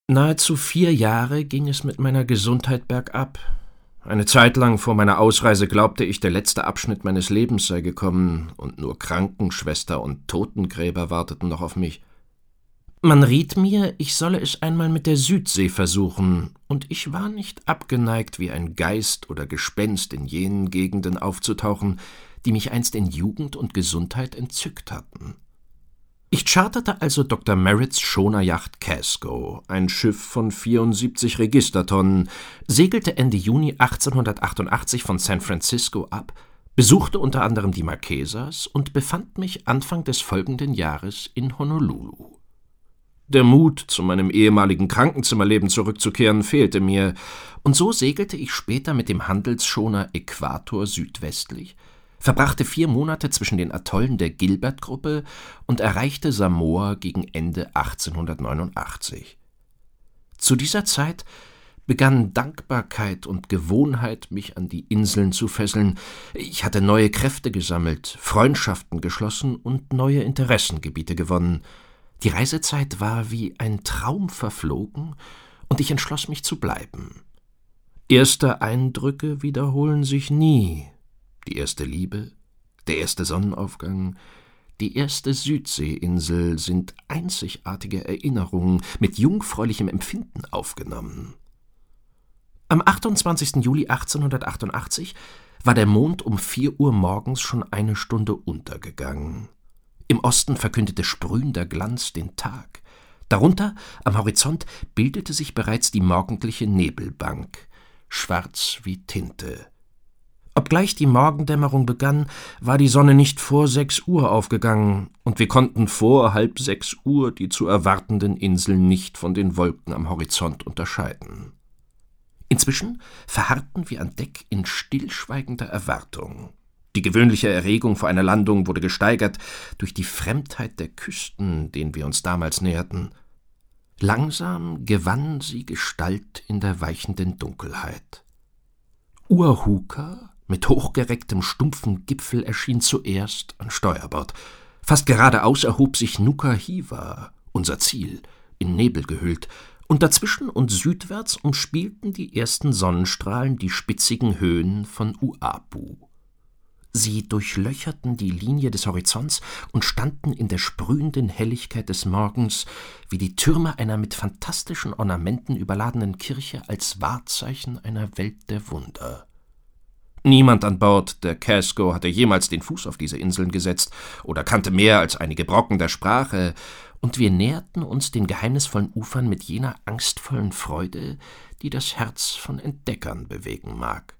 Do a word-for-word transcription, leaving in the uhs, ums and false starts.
Nahezu vier Jahre ging es mit meiner Gesundheit bergab. Eine Zeit lang vor meiner Ausreise glaubte ich, der letzte Abschnitt meines Lebens sei gekommen, und nur Krankenschwester und Totengräber warteten noch auf mich. Man riet mir, ich solle es einmal mit der Südsee versuchen, und ich war nicht abgeneigt, wie ein Geist oder Gespenst in jenen Gegenden aufzutauchen, die mich einst in Jugend und Gesundheit entzückt hatten. Ich charterte also Doktor Merritts Schoneryacht Casco, ein Schiff von vierundsiebzig Registertonnen, segelte Ende Juni achtzehnhundertachtundachtzig von San Francisco ab, besuchte unter anderem die Marquesas und befand mich Anfang des folgenden Jahres in Honolulu. Der Mut, zu meinem ehemaligen Krankenzimmerleben zurückzukehren, fehlte mir, und so segelte ich später mit dem Handelsschoner Äquator südwestlich, verbrachte vier Monate zwischen den Atollen der Gilbert-Gruppe und erreichte Samoa gegen Ende achtzehnhundertneunundachtzig. Zu dieser Zeit begannen Dankbarkeit und Gewohnheit, mich an die Inseln zu fesseln. Ich hatte neue Kräfte gesammelt, Freundschaften geschlossen und neue Interessengebiete gewonnen. Die Reisezeit war wie ein Traum verflogen, und ich entschloss mich zu bleiben. Erste Eindrücke wiederholen sich nie. Die erste Liebe, der erste Sonnenaufgang, die erste Südseeinsel sind einzigartige Erinnerungen mit jungfräulichem Empfinden aufgenommen. Am achtundzwanzigsten Juli achtzehnhundertachtundachtzig war der Mond um vier Uhr morgens schon eine Stunde untergegangen. Im Osten verkündete sprühender Glanz den Tag. Darunter, am Horizont, bildete sich bereits die morgendliche Nebelbank, schwarz wie Tinte. Obgleich die Morgendämmerung begann, war die Sonne nicht vor sechs Uhr aufgegangen, und wir konnten vor halb sechs Uhr die zu erwartenden Inseln nicht von den Wolken am Horizont unterscheiden. Inzwischen verharrten wir an Deck in stillschweigender Erwartung. Die gewöhnliche Erregung vor einer Landung wurde gesteigert durch die Fremdheit der Küsten, denen wir uns damals näherten. Langsam gewann sie Gestalt in der weichenden Dunkelheit. Ua-Huka mit hochgerecktem, stumpfen Gipfel erschien zuerst an Steuerbord. Fast geradeaus erhob sich Nuka-Hiva, unser Ziel, in Nebel gehüllt, und dazwischen und südwärts umspielten die ersten Sonnenstrahlen die spitzigen Höhen von Uapu. Sie durchlöcherten die Linie des Horizonts und standen in der sprühenden Helligkeit des Morgens wie die Türme einer mit fantastischen Ornamenten überladenen Kirche als Wahrzeichen einer Welt der Wunder. Niemand an Bord der Casco hatte jemals den Fuß auf diese Inseln gesetzt oder kannte mehr als einige Brocken der Sprache, und wir näherten uns den geheimnisvollen Ufern mit jener angstvollen Freude, die das Herz von Entdeckern bewegen mag.